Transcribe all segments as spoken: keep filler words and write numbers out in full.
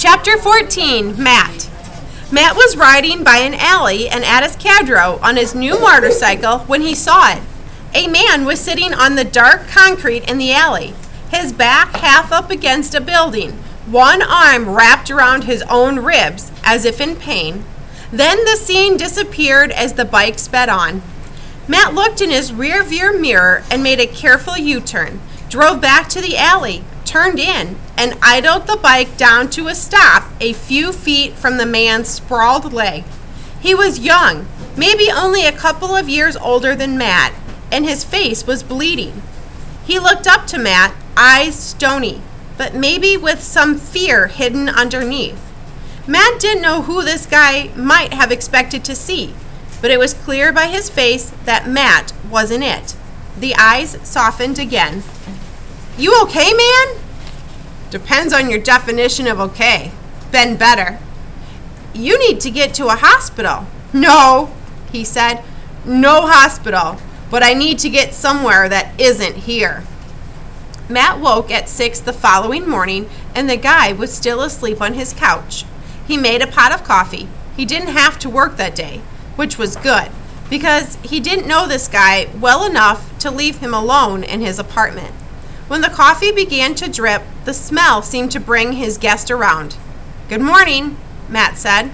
Chapter fourteen, Matt. Matt was riding by an alley in Atascadero on his new motorcycle when he saw it. A man was sitting on the dark concrete in the alley, his back half up against a building, one arm wrapped around his own ribs as if in pain. Then the scene disappeared as the bike sped on. Matt looked in his rear view mirror and made a careful U-turn, drove back to the alley, turned in, and idled the bike down to a stop a few feet from the man's sprawled leg. He was young, maybe only a couple of years older than Matt, and his face was bleeding. He looked up to Matt, eyes stony, but maybe with some fear hidden underneath. Matt didn't know who this guy might have expected to see, but it was clear by his face that Matt wasn't it. The eyes softened again. "You okay, man?" "Depends on your definition of okay. Been better." "You need to get to a hospital." "No," he said. "No hospital, but I need to get somewhere that isn't here." Matt woke at six the following morning, and the guy was still asleep on his couch. He made a pot of coffee. He didn't have to work that day, which was good, because he didn't know this guy well enough to leave him alone in his apartment. When the coffee began to drip, the smell seemed to bring his guest around. "Good morning," Matt said.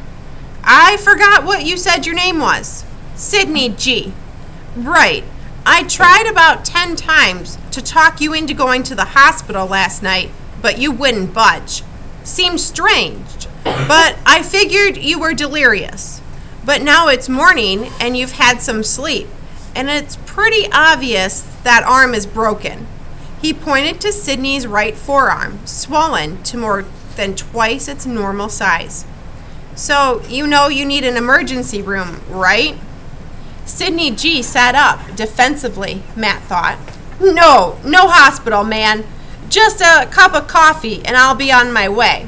"I forgot what you said your name was." "Sidney G." "Right. I tried about ten times to talk you into going to the hospital last night, but you wouldn't budge. Seemed strange, but I figured you were delirious. But now it's morning and you've had some sleep, and it's pretty obvious that arm is broken." He pointed to Sidney's right forearm, swollen to more than twice its normal size. "So you know you need an emergency room, right?" Sidney G sat up defensively, Matt thought. No, no hospital, man. Just a cup of coffee and I'll be on my way."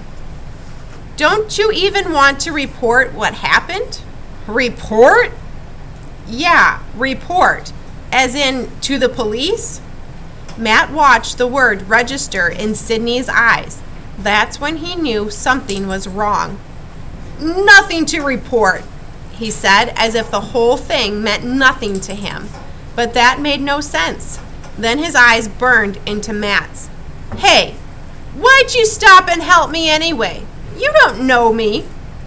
"Don't you even want to report what happened?" "Report?" "Yeah, report. As in to the police?" Matt watched the word register in Sidney's eyes. That's when he knew something was wrong. "Nothing to report," he said, as if the whole thing meant nothing to him. But that made no sense. Then his eyes burned into Matt's. "Hey, why'd you stop and help me anyway? You don't know me."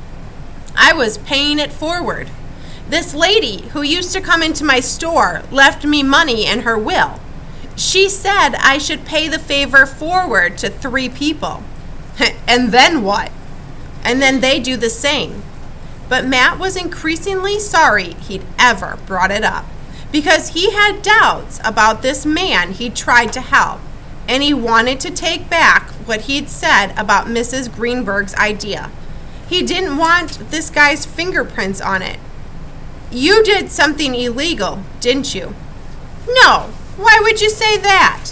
"I was paying it forward. This lady who used to come into my store left me money in her will. She said I should pay the favor forward to three people." "And then what?" "And then they do the same." But Matt was increasingly sorry he'd ever brought it up, because he had doubts about this man he'd tried to help, and he wanted to take back what he'd said about Missus Greenberg's idea. He didn't want this guy's fingerprints on it. "You did something illegal, didn't you?" "No. Why would you say that?"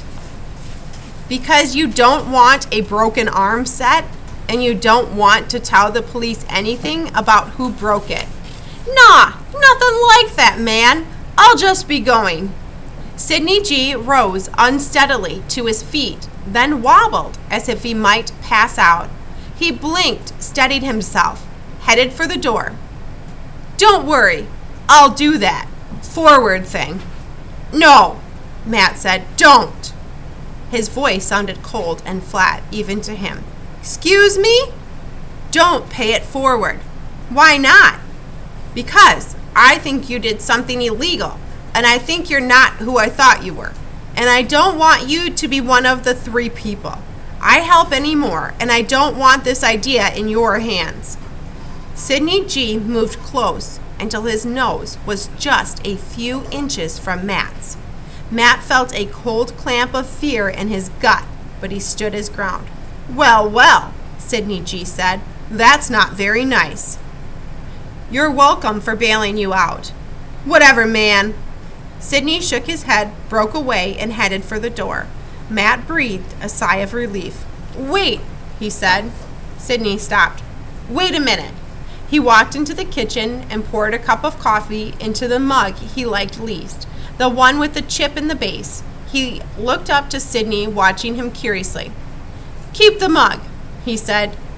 "Because you don't want a broken arm set, and you don't want to tell the police anything about who broke it." "Nah, nothing like that, man. I'll just be going." Sidney G rose unsteadily to his feet, then wobbled as if he might pass out. He blinked, steadied himself, headed for the door. "Don't worry. I'll do that forward thing." "No," Matt said. "Don't." His voice sounded cold and flat, even to him. "Excuse me?" "Don't pay it forward." "Why not?" "Because I think you did something illegal, and I think you're not who I thought you were, and I don't want you to be one of the three people I help anymore, and I don't want this idea in your hands." Sidney G moved close until his nose was just a few inches from Matt's. Matt felt a cold clamp of fear in his gut, but he stood his ground. "Well, well," Sidney G said, "that's not very nice." "You're welcome for bailing you out." "Whatever, man." Sidney shook his head, broke away, and headed for the door. Matt breathed a sigh of relief. "Wait," he said. Sidney stopped. "Wait a minute." He walked into the kitchen and poured a cup of coffee into the mug he liked least, the one with the chip in the base. He looked up to Sidney, watching him curiously. "Keep the mug," he said.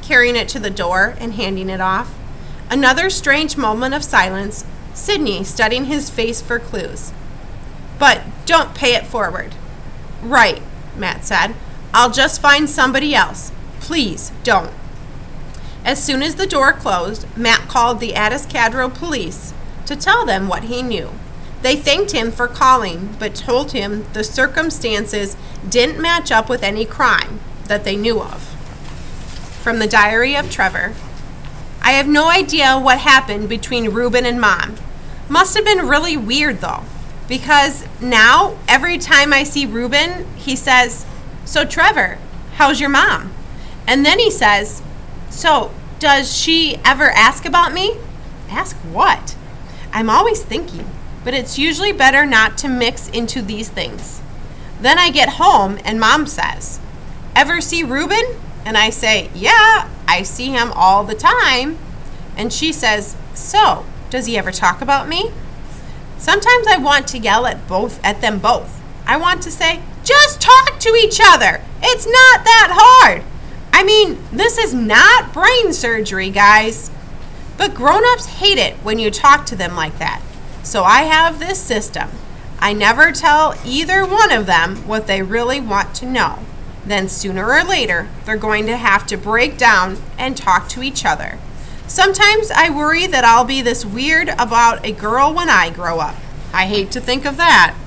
carrying it to the door and handing it off. Another strange moment of silence, Sidney studying his face for clues. But don't pay it forward. Right, Matt said. I'll just find somebody else. Please don't. As soon as the door closed, Matt called the Atascadero police to tell them what he knew. They thanked him for calling, but told him the circumstances didn't match up with any crime that they knew of. From the Diary of Trevor. I have no idea what happened between Reuben and Mom. Must have been really weird though, because now every time I see Reuben, he says, "So Trevor, how's your mom?" And then he says, "So does she ever ask about me?" Ask what? I'm always thinking, but it's usually better not to mix into these things. Then I get home and Mom says, "Ever see Reuben?" And I say, "Yeah, I see him all the time." And she says, "So, does he ever talk about me?" Sometimes I want to yell at both at them both. I want to say, "Just talk to each other. It's not that hard." I mean, this is not brain surgery, guys. But grown-ups hate it when you talk to them like that. So I have this system. I never tell either one of them what they really want to know. Then sooner or later, they're going to have to break down and talk to each other. Sometimes I worry that I'll be this weird about a girl when I grow up. I hate to think of that.